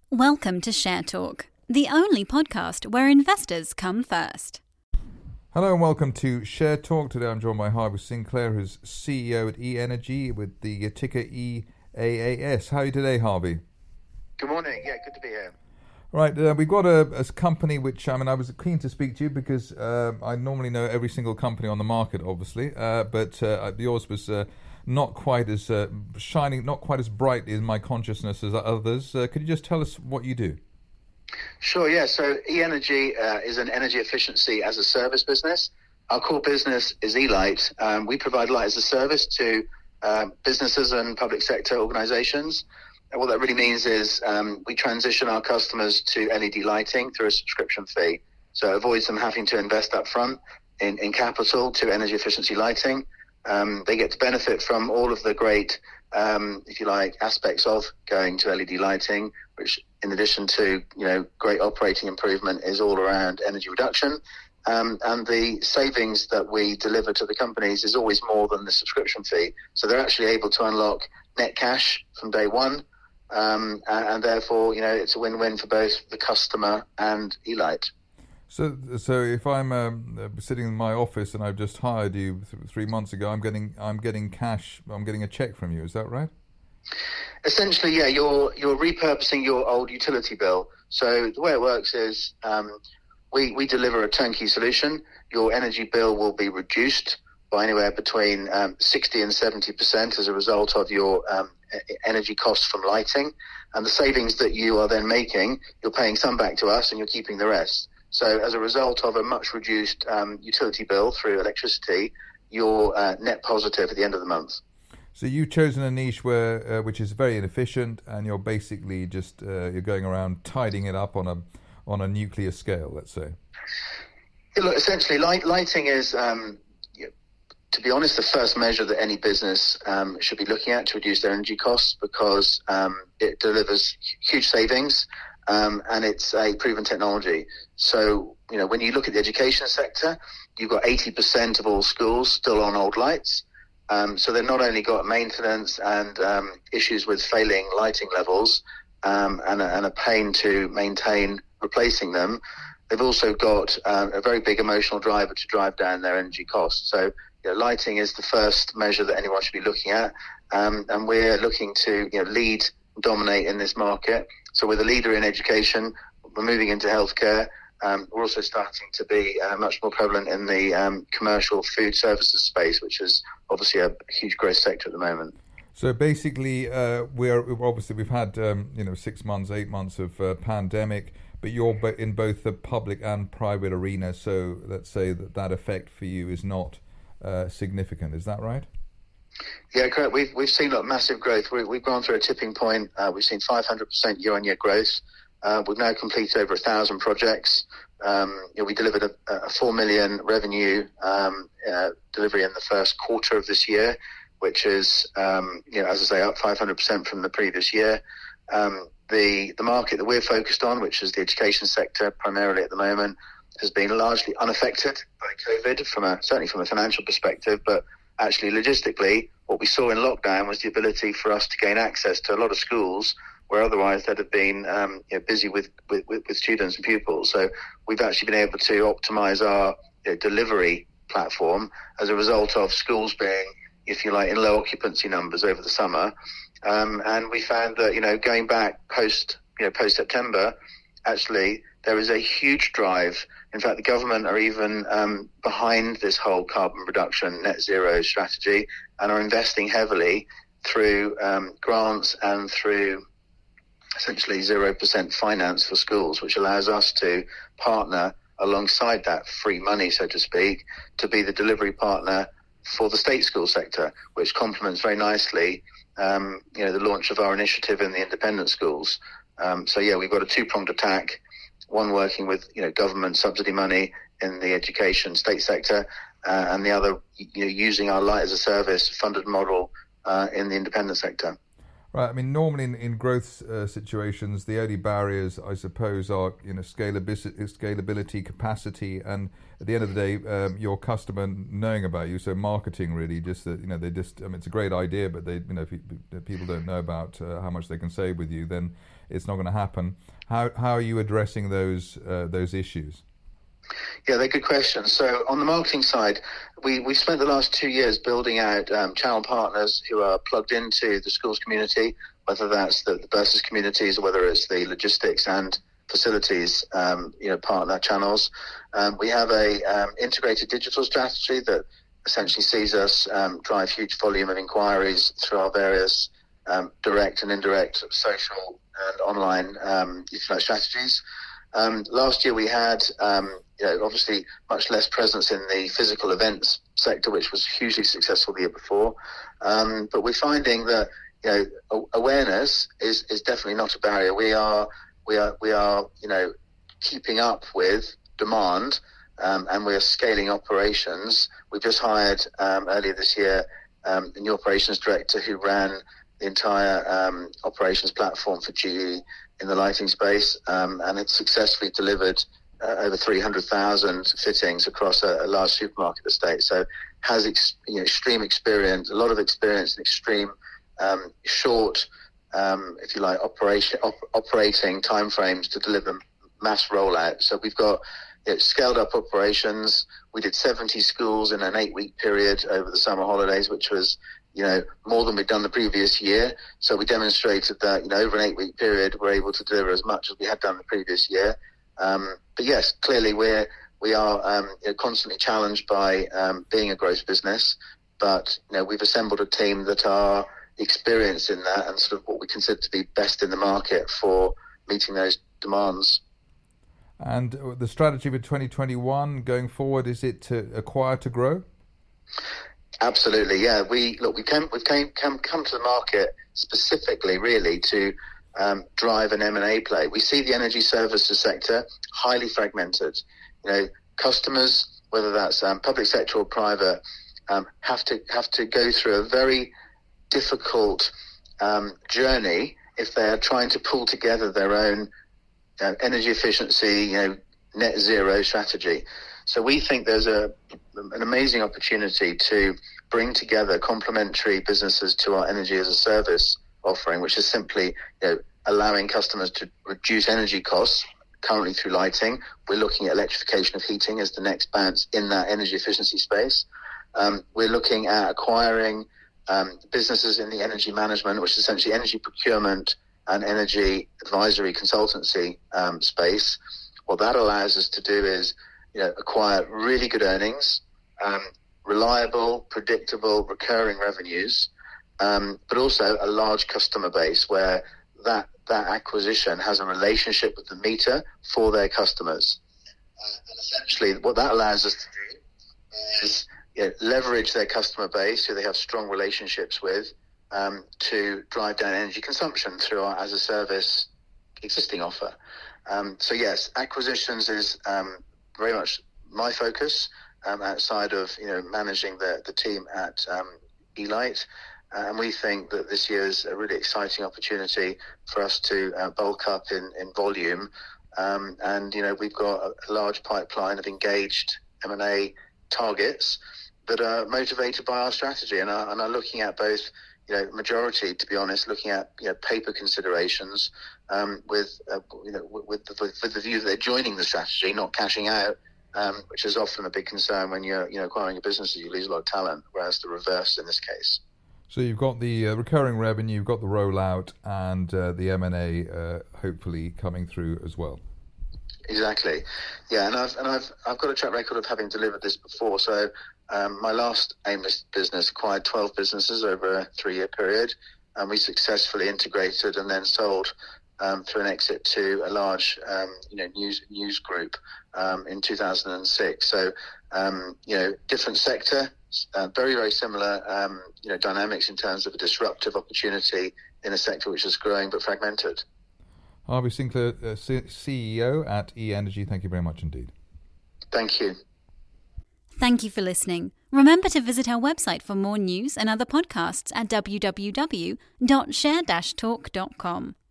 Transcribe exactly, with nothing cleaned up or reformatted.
Welcome to Share Talk, the only podcast where investors come first. Hello and welcome to Share Talk. Today I'm joined by Harvey Sinclair, who's C E O at E-Energy with the ticker E A A S. How are you today, Harvey? Good morning. Yeah, good to be here. Right, uh, we've got a, a company which, I mean, I was keen to speak to you because uh, I normally know every single company on the market, obviously, uh, but uh, yours was uh, not quite as uh, shining, not quite as bright in my consciousness as others. Uh, could you just tell us what you do? Sure, yeah. So E-Energy uh, is an energy efficiency as a service business. Our core business is E-Light. Um, we provide light as a service to uh, businesses and public sector organizations. And what that really means is um, we transition our customers to L E D lighting through a subscription fee. So it avoids them having to invest up front in, in capital to energy efficiency lighting. Um, they get to benefit from all of the great, um, if you like, aspects of going to L E D lighting, which in addition to, you know, great operating improvement is all around energy reduction. Um, and the savings that we deliver to the companies is always more than the subscription fee. So they're actually able to unlock net cash from day one. Um, and, and therefore, you know, it's a win-win for both the customer and E-Light. So, so if I'm um, sitting in my office and I've just hired you th- three months ago, I'm getting, I'm getting cash. I'm getting a check from you. Is that right? Essentially, yeah. You're you're repurposing your old utility bill. So the way it works is, um, we we deliver a turnkey solution. Your energy bill will be reduced by anywhere between um, sixty and seventy percent as a result of your um, energy costs from lighting, and the savings that you are then making, you're paying some back to us and you're keeping the rest. So as a result of a much reduced um, utility bill through electricity, you're uh, net positive at the end of the month. So you've chosen a niche where uh, which is very inefficient, and you're basically just uh, you're going around tidying it up on a on a nuclear scale, let's say. Yeah, look, essentially, light, lighting is, um, you know, to be honest, the first measure that any business um, should be looking at to reduce their energy costs, because um, it delivers huge savings. Um, and it's a proven technology. So, you know, when you look at the education sector, you've got eighty percent of all schools still on old lights. Um, so they've not only got maintenance and um, issues with failing lighting levels um, and, a, and a pain to maintain replacing them, they've also got um, a very big emotional driver to drive down their energy costs. So, you know, lighting is the first measure that anyone should be looking at. Um, and we're looking to, you know, lead, dominate in this market. So we're the leader in education. We're moving into healthcare. Um, we're also starting to be uh, much more prevalent in the um, commercial food services space, which is obviously a huge growth sector at the moment. So basically, uh, we're obviously we've had um, you know six months, eight months of uh, pandemic, but you're in both the public and private arena. So let's say that that effect for you is not uh, significant. Is that right? Yeah, correct. We've we've seen a massive growth. We, we've gone through a tipping point. Uh, we've seen five hundred percent year-on-year growth. Uh, we've now completed over a thousand projects. Um, you know, we delivered a, a four million revenue um, uh, delivery in the first quarter of this year, which is, um, you know, as I say, up five hundred percent from the previous year. Um, the the market that we're focused on, which is the education sector primarily at the moment, has been largely unaffected by COVID, from a certainly from a financial perspective, but actually, logistically, what we saw in lockdown was the ability for us to gain access to a lot of schools where otherwise they'd have been um, you know, busy with, with, with students and pupils. So we've actually been able to optimize our you know, delivery platform as a result of schools being, if you like, in low occupancy numbers over the summer. Um, and we found that, you know, going back post, you know, post-September, actually, there is a huge drive. In fact, the government are even um, behind this whole carbon reduction net zero strategy and are investing heavily through um, grants and through essentially zero percent finance for schools, which allows us to partner alongside that free money, so to speak, to be the delivery partner for the state school sector, which complements very nicely um, you know, the launch of our initiative in the independent schools. Um, so, yeah, we've got a two-pronged attack. One working with, you know, government subsidy money in the education state sector, uh, and the other, you know, using our light as a service funded model uh, in the independent sector. Right. I mean, normally in, in growth uh, situations, the only barriers, I suppose, are, you know, scalability, scalability, capacity, and at the end of the day, um, your customer knowing about you. So marketing, really, just that, you know, they just. I mean, it's a great idea, but they, you know, if, you, if people don't know about uh, how much they can save with you, then it's not going to happen. How how are you addressing those uh, those issues? Yeah, they're good questions. So on the marketing side, we, we spent the last two years building out um, channel partners who are plugged into the schools community, whether that's the, the Bursa's communities or whether it's the logistics and facilities, um, you know, partner channels. Um, we have a um, integrated digital strategy that essentially sees us um, drive huge volume of inquiries through our various um, direct and indirect social and online um, if you like, strategies. Um, last year we had, um, you know, obviously much less presence in the physical events sector, which was hugely successful the year before. Um, but we're finding that, you know, awareness is, is definitely not a barrier. We are, we are, we are, you know, keeping up with demand, um, and we are scaling operations. We just hired um, earlier this year um, a new operations director who ran the entire um, operations platform for G E in the lighting space, um, and it's successfully delivered uh, over three hundred thousand fittings across a, a large supermarket estate. So has ex, you know, extreme experience, a lot of experience in extreme um, short, um, if you like, operation op, operating timeframes to deliver mass rollout. So we've got you know, scaled up operations. We did seventy schools in an eight-week period over the summer holidays, which was you know, more than we'd done the previous year. So we demonstrated that, you know, over an eight-week period, we're able to deliver as much as we had done the previous year. Um, but yes, clearly we're, we are um, you know, constantly challenged by um, being a growth business. But, you know, we've assembled a team that are experienced in that and sort of what we consider to be best in the market for meeting those demands. And the strategy for twenty twenty-one going forward, is it to acquire to grow? Absolutely, yeah. We look, we came, we've came, come, come to the market specifically, really, to um, drive an M and A play. We see the energy services sector highly fragmented. You know, customers, whether that's um, public sector or private, um, have to have to go through a very difficult um, journey if they are trying to pull together their own uh, energy efficiency, you know, net zero strategy. So we think there's a an amazing opportunity to bring together complementary businesses to our energy as a service offering, which is simply you know, allowing customers to reduce energy costs currently through lighting. We're looking at electrification of heating as the next bounce in that energy efficiency space. Um, we're looking at acquiring um, businesses in the energy management, which is essentially energy procurement and energy advisory consultancy um, space. What that allows us to do is you know, acquire really good earnings, um, reliable, predictable, recurring revenues, um, but also a large customer base where that that acquisition has a relationship with the meter for their customers. Uh, and essentially what that allows us to do is you know, leverage their customer base, who they have strong relationships with, um, to drive down energy consumption through our as-a-service existing offer. Um, so yes, acquisitions is um, very much my focus um, outside of you know managing the, the team at um, eLight, uh, and we think that this year is a really exciting opportunity for us to uh, bulk up in, in volume, um, and you know we've got a, a large pipeline of engaged M and A targets that are motivated by our strategy and are, and are looking at both you know majority, to be honest, looking at you know paper considerations. Um, with uh, you know with, with, the, with the view that they're joining the strategy, not cashing out, um, which is often a big concern when you're you know acquiring a business. You lose a lot of talent, whereas the reverse in this case. So you've got the uh, recurring revenue, you've got the rollout, and uh, the M and A uh, hopefully coming through as well. Exactly, yeah, and I've and I've I've got a track record of having delivered this before. So um, my last AIM-listed business acquired twelve businesses over a three-year period, and we successfully integrated and then sold. Um, through an exit to a large, um, you know, news news group um, in two thousand six. So, um, you know, different sector, uh, very very similar, um, you know, dynamics in terms of a disruptive opportunity in a sector which is growing but fragmented. Harvey Sinclair, uh, C E O at eEnergy. Thank you very much indeed. Thank you. Thank you for listening. Remember to visit our website for more news and other podcasts at w w w dot share dash talk dot com.